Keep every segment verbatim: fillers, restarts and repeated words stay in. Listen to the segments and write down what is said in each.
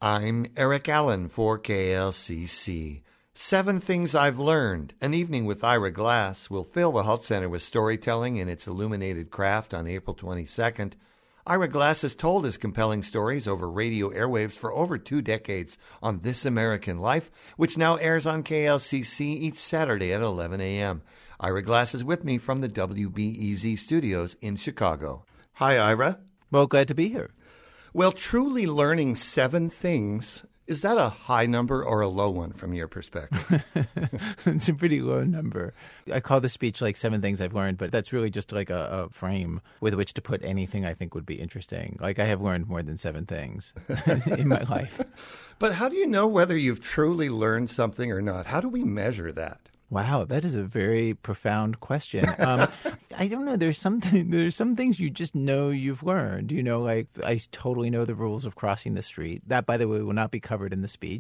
I'm Eric Allen for K L C C. Seven Things I've Learned. An Evening with Ira Glass will fill the Hult Center with storytelling in its illuminated craft on April twenty-second. Ira Glass has told his compelling stories over radio airwaves for over two decades on This American Life, which now airs on K L C C each Saturday at eleven a.m. Ira Glass is with me from the W B E Z studios in Chicago. Hi, Ira. Well, glad to be here. Well, truly learning seven things, is that a high number or a low one from your perspective? It's a pretty low number. I call the speech like Seven Things I've Learned, but that's really just like a, a frame with which to put anything I think would be interesting. Like I have learned more than seven things in my life. But how do you know whether you've truly learned something or not? How do we measure that? Wow, that is a very profound question. Um, I don't know. There's something. There's some things you just know you've learned. You know, like I totally know the rules of crossing the street. That, by the way, will not be covered in the speech.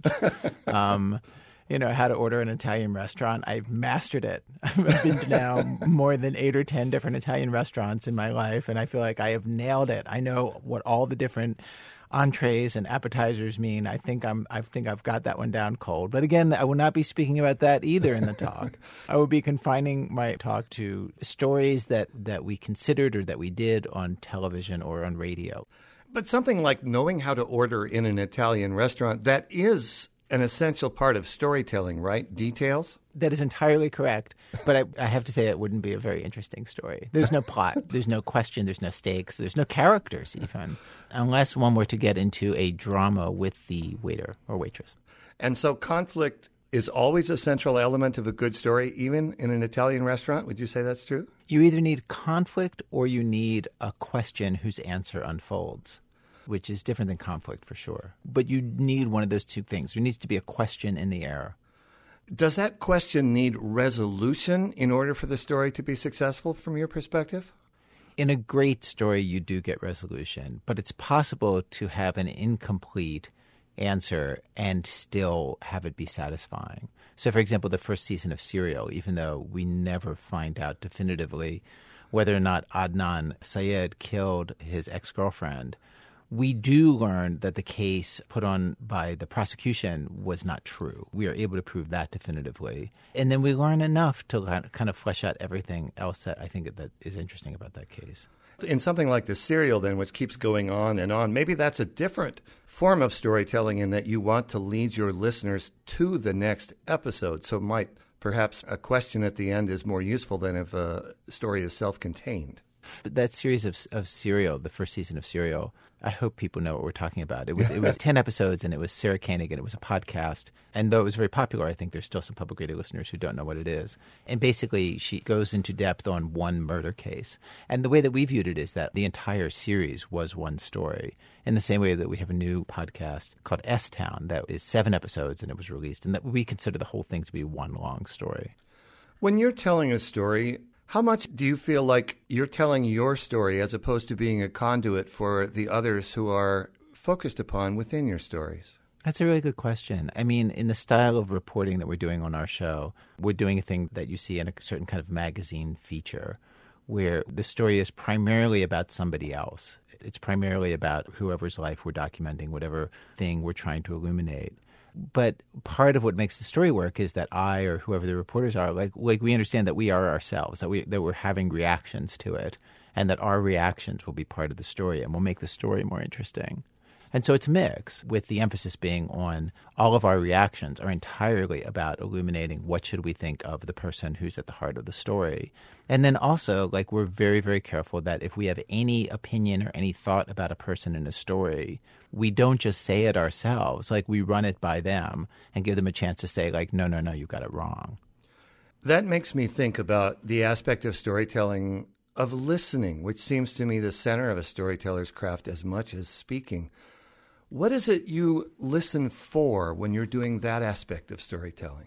Um, you know, how to order an Italian restaurant. I've mastered it. I've been to now more than eight or ten different Italian restaurants in my life, and I feel like I have nailed it. I know what all the different entrees and appetizers mean. I think I'm. I think I've got that one down cold. But again, I will not be speaking about that either in the talk. I will be confining my talk to stories that, that we considered or that we did on television or on radio. But something like knowing how to order in an Italian restaurant, that is an essential part of storytelling, right? Details? That is entirely correct. But I, I have to say it wouldn't be a very interesting story. There's no plot. There's no question. There's no stakes. There's no characters even, unless one were to get into a drama with the waiter or waitress. And so conflict is always a central element of a good story, even in an Italian restaurant. Would you say that's true? You either need conflict or you need a question whose answer unfolds, which is different than conflict for sure. But you need one of those two things. There needs to be a question in the air. Does that question need resolution in order for the story to be successful from your perspective? In a great story, you do get resolution, but it's possible to have an incomplete answer and still have it be satisfying. So, for example, the first season of Serial, even though we never find out definitively whether or not Adnan Syed killed his ex-girlfriend, we do learn that the case put on by the prosecution was not true. We are able to prove that definitively. And then we learn enough to kind of flesh out everything else that I think that is interesting about that case. In something like the Serial, then, which keeps going on and on, maybe that's a different form of storytelling in that you want to lead your listeners to the next episode. So might perhaps a question at the end is more useful than if a story is self-contained. But that series of of Serial, the first season of Serial, I hope people know what we're talking about. It was it was ten episodes, and it was Sarah Koenig, and it was a podcast. And though it was very popular, I think there's still some public radio listeners who don't know what it is. And basically, she goes into depth on one murder case. And the way that we viewed it is that the entire series was one story, in the same way that we have a new podcast called S-Town that is seven episodes, and it was released, and that we consider the whole thing to be one long story. When you're telling a story, how much do you feel like you're telling your story as opposed to being a conduit for the others who are focused upon within your stories? That's a really good question. I mean, in the style of reporting that we're doing on our show, we're doing a thing that you see in a certain kind of magazine feature where the story is primarily about somebody else. It's primarily about whoever's life we're documenting, whatever thing we're trying to illuminate. But part of what makes the story work is that I or whoever the reporters are, like like we understand that we are ourselves, that we that we're having reactions to it, and that our reactions will be part of the story and will make the story more interesting. And so it's a mix, with the emphasis being on all of our reactions are entirely about illuminating what should we think of the person who's at the heart of the story. And then also, like, we're very, very careful that if we have any opinion or any thought about a person in a story, we don't just say it ourselves. Like, we run it by them and give them a chance to say, like, no, no, no, you got it wrong. That makes me think about the aspect of storytelling of listening, which seems to me the center of a storyteller's craft as much as speaking. What is it you listen for when you're doing that aspect of storytelling?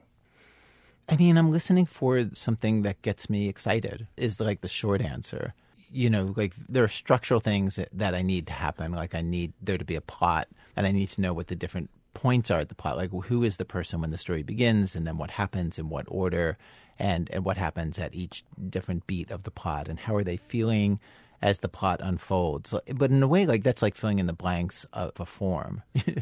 I mean, I'm listening for something that gets me excited, is like the short answer. You know, like there are structural things that, that I need to happen. Like I need there to be a plot, and I need to know what the different points are at the plot. Like who is the person when the story begins, and then what happens in what order, and, and what happens at each different beat of the plot, and how are they feeling as the plot unfolds. But in a way, like that's like filling in the blanks of a form.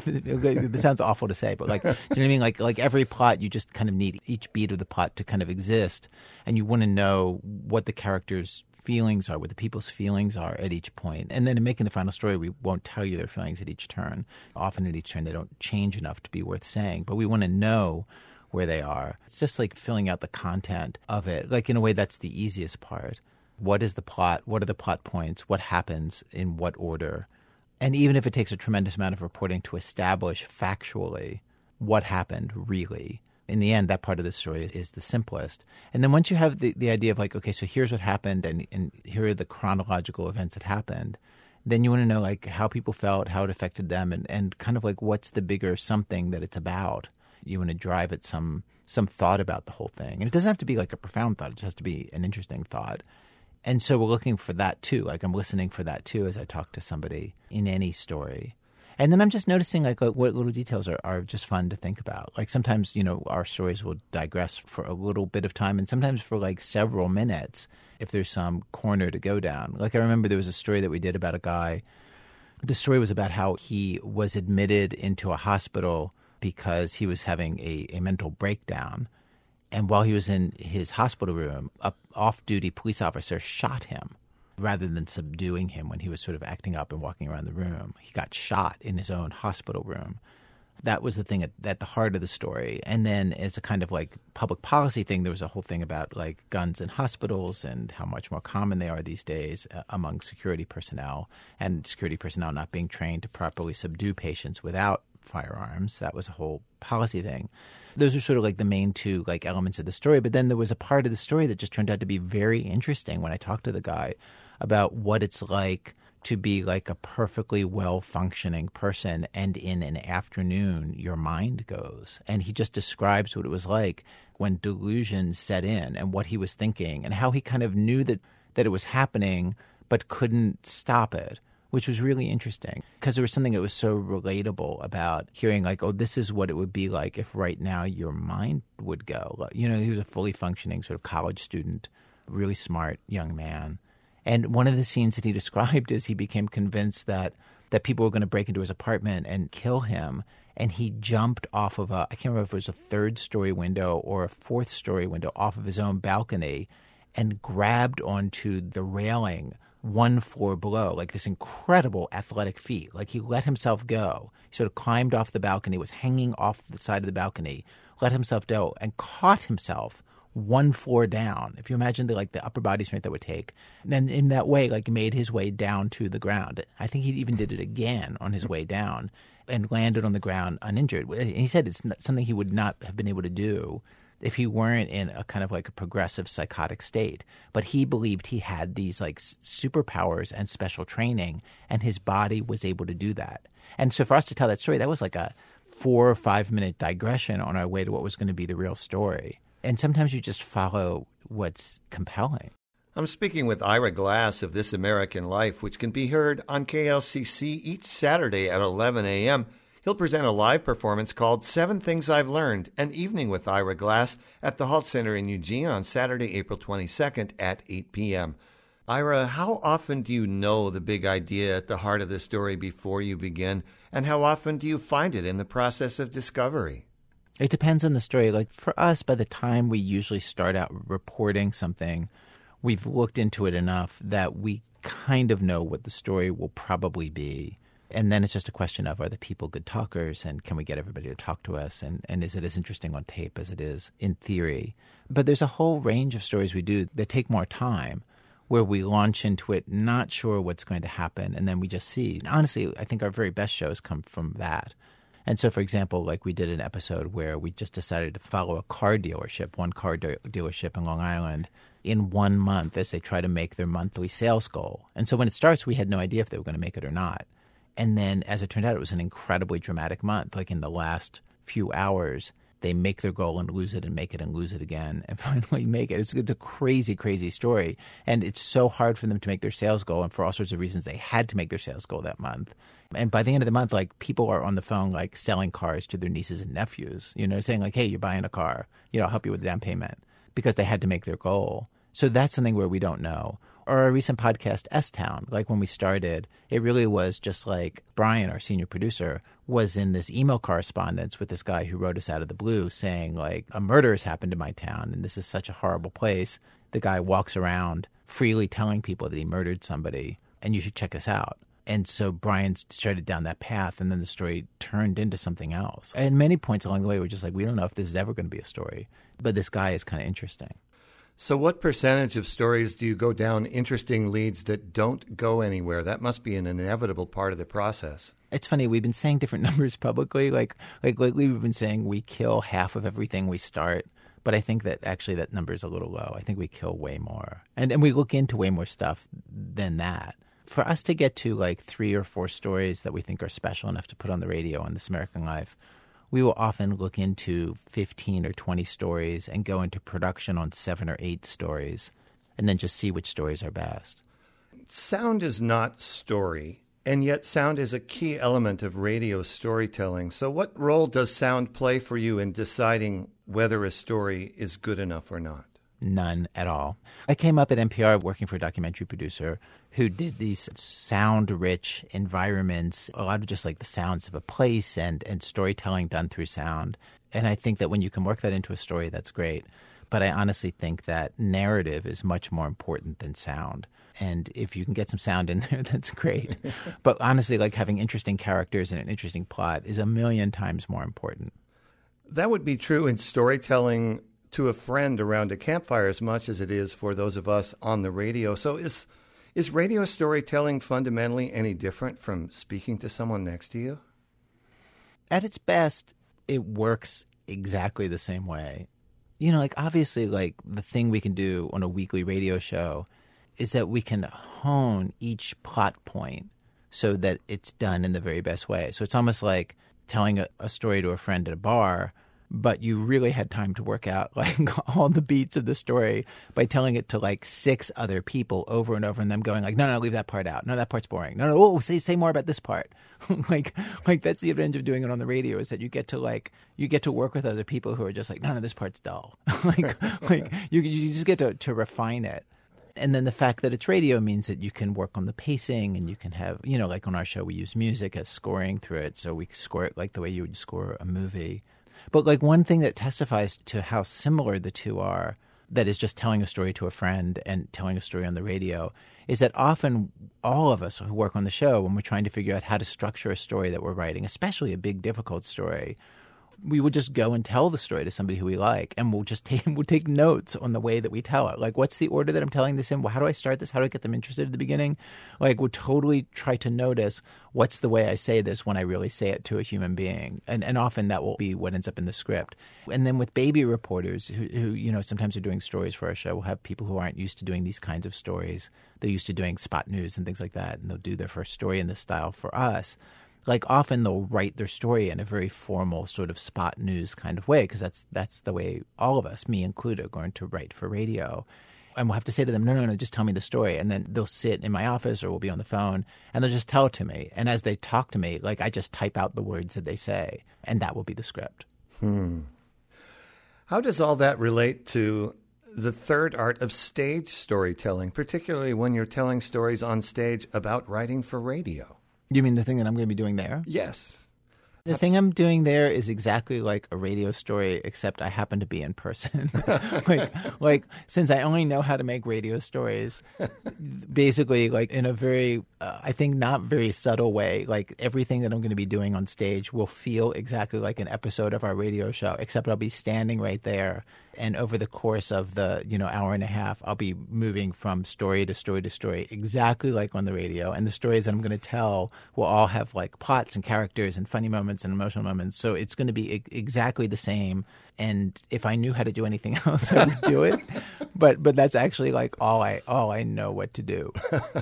It sounds awful to say, but like, do you know what I mean? Like, like every plot, you just kind of need each beat of the plot to kind of exist, and you want to know what the characters' feelings are, what the people's feelings are at each point. And then in making the final story, we won't tell you their feelings at each turn. Often at each turn, they don't change enough to be worth saying, but we want to know where they are. It's just like filling out the content of it. Like in a way, that's the easiest part. What is the plot? What are the plot points? What happens in what order? And even if it takes a tremendous amount of reporting to establish factually what happened really, in the end, that part of the story is the simplest. And then once you have the, the idea of like, okay, so here's what happened and, and here are the chronological events that happened, then you want to know like how people felt, how it affected them, and, and kind of like what's the bigger something that it's about. You want to drive at some some thought about the whole thing. And it doesn't have to be like a profound thought. It just has to be an interesting thought. And so we're looking for that too. Like I'm listening for that too as I talk to somebody in any story. And then I'm just noticing like what little details are, are just fun to think about. Like sometimes, you know, our stories will digress for a little bit of time and sometimes for like several minutes if there's some corner to go down. Like I remember there was a story that we did about a guy. The story was about how he was admitted into a hospital because he was having a, a mental breakdown. And while he was in his hospital room, a off-duty police officer shot him. Rather than subduing him when he was sort of acting up and walking around the room. He got shot in his own hospital room. That was the thing at, at the heart of the story. And then as a kind of like public policy thing, there was a whole thing about like guns in hospitals and how much more common they are these days uh, among security personnel, and security personnel not being trained to properly subdue patients without firearms. That was a whole policy thing. Those are sort of like the main two like elements of the story. But then there was a part of the story that just turned out to be very interesting when I talked to the guy about what it's like to be like a perfectly well-functioning person and in an afternoon your mind goes. And he just describes what it was like when delusion set in and what he was thinking and how he kind of knew that, that it was happening but couldn't stop it, which was really interesting because there was something that was so relatable about hearing like, oh, this is what it would be like if right now your mind would go. You know, he was a fully functioning sort of college student, really smart young man. And one of the scenes that he described is he became convinced that that people were going to break into his apartment and kill him. And he jumped off of a, I can't remember if it was a third story window or a fourth story window off of his own balcony and grabbed onto the railing one floor below, like this incredible athletic feat. Like he let himself go. He sort of climbed off the balcony, was hanging off the side of the balcony, let himself go and caught himself one floor down. If you imagine the like the upper body strength that would take, then in that way, like made his way down to the ground. I think he even did it again on his way down and landed on the ground uninjured. And he said it's not something he would not have been able to do if he weren't in a kind of like a progressive psychotic state. But he believed he had these like superpowers and special training, and his body was able to do that. And so for us to tell that story, that was like a four or five minute digression on our way to what was going to be the real story. And sometimes you just follow what's compelling. I'm speaking with Ira Glass of This American Life, which can be heard on K L C C each Saturday at eleven a.m. He'll present a live performance called Seven Things I've Learned, an evening with Ira Glass at the Halt Center in Eugene on Saturday, April twenty-second at eight p.m. Ira, how often do you know the big idea at the heart of the story before you begin, and how often do you find it in the process of discovery? It depends on the story. Like for us, by the time we usually start out reporting something, we've looked into it enough that we kind of know what the story will probably be. And then it's just a question of, are the people good talkers, and can we get everybody to talk to us? And, and is it as interesting on tape as it is in theory? But there's a whole range of stories we do that take more time, where we launch into it not sure what's going to happen, and then we just see. And honestly, I think our very best shows come from that. And so, for example, like we did an episode where we just decided to follow a car dealership, one car de- dealership in Long Island, in one month as they try to make their monthly sales goal. And so when it starts, we had no idea if they were going to make it or not. And then, as it turned out, it was an incredibly dramatic month. Like in the last few hours, they make their goal and lose it and make it and lose it again and finally make it. It's, it's a crazy, crazy story. And it's so hard for them to make their sales goal. And for all sorts of reasons, they had to make their sales goal that month. And by the end of the month, like people are on the phone, like selling cars to their nieces and nephews, you know, saying like, hey, you're buying a car, you know, I'll help you with the down payment, because they had to make their goal. So that's something where we don't know. Or our recent podcast, S-Town, like when we started, it really was just like Brian, our senior producer, was in this email correspondence with this guy who wrote us out of the blue saying, like, a murder has happened in my town and this is such a horrible place. The guy walks around freely telling people that he murdered somebody and you should check us out. And so Brian started down that path, and then the story turned into something else. And many points along the way, we're just like, we don't know if this is ever going to be a story, but this guy is kind of interesting. So what percentage of stories do you go down interesting leads that don't go anywhere? That must be an inevitable part of the process. It's funny, we've been saying different numbers publicly. Like, like lately we've been saying we kill half of everything we start. But I think that actually that number is a little low. I think we kill way more. And, and we look into way more stuff than that. For us to get to like three or four stories that we think are special enough to put on the radio on This American Life, we will often look into fifteen or twenty stories and go into production on seven or eight stories and then just see which stories are best. Sound is not story, and yet sound is a key element of radio storytelling. So what role does sound play for you in deciding whether a story is good enough or not? None at all. I came up at N P R working for a documentary producer who did these sound-rich environments, a lot of just like the sounds of a place and, and storytelling done through sound. And I think that when you can work that into a story, that's great. But I honestly think that narrative is much more important than sound. And if you can get some sound in there, that's great. But honestly, like having interesting characters and an interesting plot is a million times more important. That would be true in storytelling to a friend around a campfire as much as it is for those of us on the radio. So is is radio storytelling fundamentally any different from speaking to someone next to you? At its best, it works exactly the same way. You know, like obviously, like the thing we can do on a weekly radio show is that we can hone each plot point so that it's done in the very best way. So it's almost like telling a, a story to a friend at a bar, but you really had time to work out like all the beats of the story by telling it to like six other people over and over and them going like, no, no, leave that part out. No, that part's boring. No, no, oh, say say more about this part. like like that's the advantage of doing it on the radio is that you get to like you get to work with other people who are just like, no, no, this part's dull. like like you you just get to, to refine it. And then the fact that it's radio means that you can work on the pacing and you can have, you know, like on our show, we use music as scoring through it. So we score it like the way you would score a movie. But like one thing that testifies to how similar the two are, that is just telling a story to a friend and telling a story on the radio, is that often all of us who work on the show, when we're trying to figure out how to structure a story that we're writing, especially a big, difficult story, we would just go and tell the story to somebody who we like, and we'll just take we'll take notes on the way that we tell it. Like, what's the order that I'm telling this in? Well, how do I start this? How do I get them interested at the beginning? Like, we'll totally try to notice what's the way I say this when I really say it to a human being. And and often that will be what ends up in the script. And then with baby reporters who, who you know, sometimes are doing stories for our show, we'll have people who aren't used to doing these kinds of stories. They're used to doing spot news and things like that, and they'll do their first story in this style for us. Like often they'll write their story in a very formal sort of spot news kind of way, because that's that's the way all of us, me included, are going to write for radio. And we'll have to say to them, no, no, no, just tell me the story. And then they'll sit in my office or we'll be on the phone and they'll just tell it to me. And as they talk to me, like I just type out the words that they say, and that will be the script. Hmm. How does all that relate to the third art of stage storytelling, particularly when you're telling stories on stage about writing for radio? You mean the thing that I'm going to be doing there? Yes. The That's... thing I'm doing there is exactly like a radio story, except I happen to be in person. like, like since I only know how to make radio stories, basically, like in a very, uh, I think not very subtle way, like everything that I'm going to be doing on stage will feel exactly like an episode of our radio show, except I'll be standing right there. And over the course of the, you know, hour and a half, I'll be moving from story to story to story, exactly like on the radio. And the stories that I'm going to tell will all have like plots and characters and funny moments and emotional moments. So it's going to be e- exactly the same. And if I knew how to do anything else, I would do it. But but that's actually like all I all I know what to do.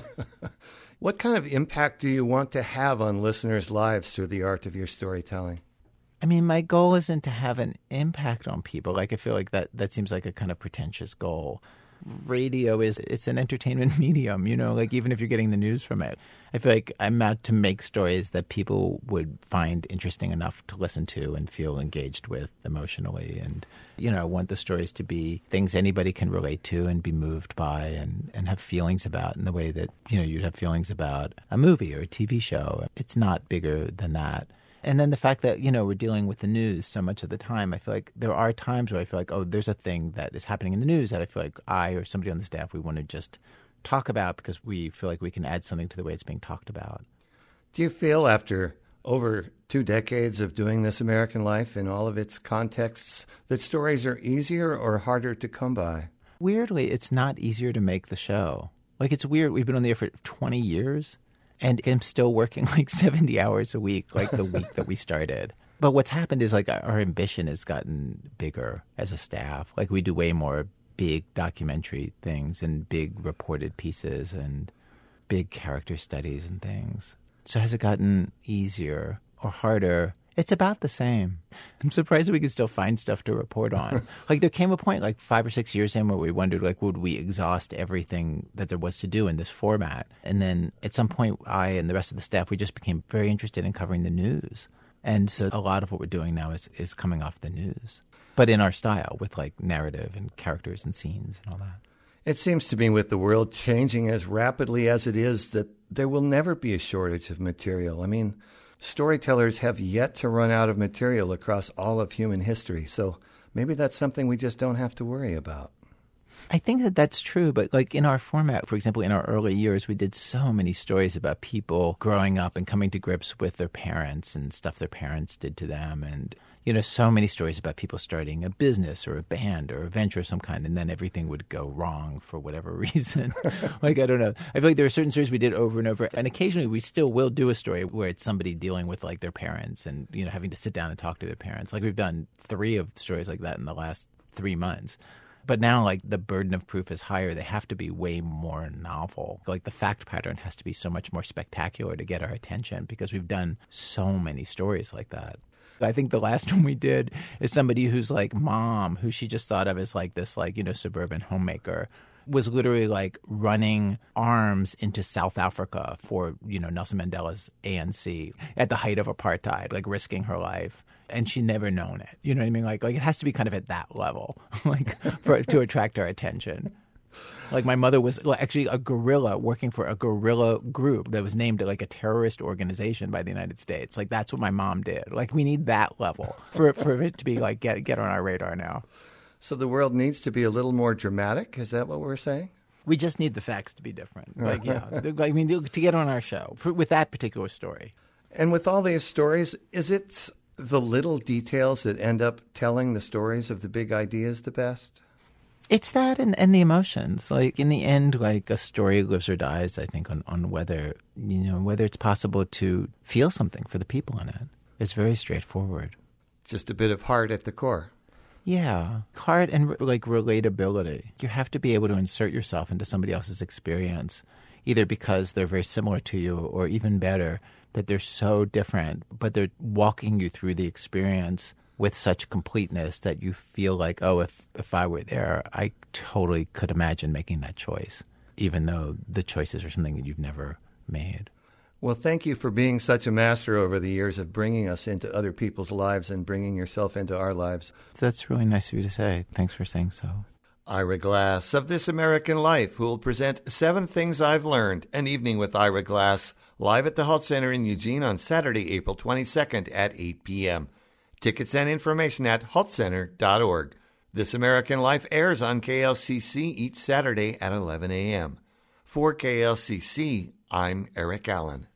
What kind of impact do you want to have on listeners' lives through the art of your storytelling? I mean, my goal isn't to have an impact on people. Like, I feel like that, that seems like a kind of pretentious goal. Radio is, it's an entertainment medium, you know, like even if you're getting the news from it. I feel like I'm out to make stories that people would find interesting enough to listen to and feel engaged with emotionally. And, you know, I want the stories to be things anybody can relate to and be moved by and, and have feelings about in the way that, you know, you'd have feelings about a movie or a T V show. It's not bigger than that. And then the fact that, you know, we're dealing with the news so much of the time, I feel like there are times where I feel like, oh, there's a thing that is happening in the news that I feel like I or somebody on the staff, we want to just talk about because we feel like we can add something to the way it's being talked about. Do you feel after over two decades of doing This American Life in all of its contexts that stories are easier or harder to come by? Weirdly, it's not easier to make the show. Like, it's weird. We've been on the air for twenty years. And I'm still working like seventy hours a week, like the week that we started. But what's happened is like our ambition has gotten bigger as a staff. Like we do way more big documentary things and big reported pieces and big character studies and things. So has it gotten easier or harder? It's about the same. I'm surprised that we can still find stuff to report on. Like there came a point like five or six years in where we wondered, like, would we exhaust everything that there was to do in this format? And then at some point, I and the rest of the staff, we just became very interested in covering the news. And so a lot of what we're doing now is, is coming off the news, but in our style with like narrative and characters and scenes and all that. It seems to me with the world changing as rapidly as it is that there will never be a shortage of material. I mean, storytellers have yet to run out of material across all of human history, so maybe that's something we just don't have to worry about. I think that that's true, but like in our format, for example, in our early years, we did so many stories about people growing up and coming to grips with their parents and stuff their parents did to them, and you know, so many stories about people starting a business or a band or a venture of some kind, and then everything would go wrong for whatever reason. Like, I don't know. I feel like there are certain stories we did over and over, and occasionally we still will do a story where it's somebody dealing with, like, their parents and, you know, having to sit down and talk to their parents. Like, we've done three of stories like that in the last three months. But now, like, the burden of proof is higher. They have to be way more novel. Like, the fact pattern has to be so much more spectacular to get our attention because we've done so many stories like that. I think the last one we did is somebody who's like mom, who she just thought of as like this, like, you know, suburban homemaker, was literally like running arms into South Africa for, you know, Nelson Mandela's A N C at the height of apartheid, like risking her life. And she never known it. You know what I mean? Like, like it has to be kind of at that level, like for to attract our attention. Like my mother was actually a guerrilla working for a guerrilla group that was named like a terrorist organization by the United States. Like that's what my mom did. Like we need that level for for it to be like get get on our radar now. So the world needs to be a little more dramatic. Is that what we're saying? We just need the facts to be different. Like yeah, I mean to get on our show for, with that particular story. And with all these stories, is it the little details that end up telling the stories of the big ideas the best? It's that and, and the emotions. Like in the end, like a story lives or dies, I think, on, on whether, you know, whether it's possible to feel something for the people in it. It's very straightforward. Just a bit of heart at the core. Yeah. Heart and like relatability. You have to be able to insert yourself into somebody else's experience, either because they're very similar to you or even better, that they're so different, but they're walking you through the experience with such completeness that you feel like, oh, if, if I were there, I totally could imagine making that choice, even though the choices are something that you've never made. Well, thank you for being such a master over the years of bringing us into other people's lives and bringing yourself into our lives. That's really nice of you to say. Thanks for saying so. Ira Glass of This American Life, who will present Seven Things I've Learned, an evening with Ira Glass, live at the Hult Center in Eugene on Saturday, April twenty-second at eight p.m. Tickets and information at hult center dot org. This American Life airs on K L C C each Saturday at eleven a.m. For K L C C, I'm Eric Allen.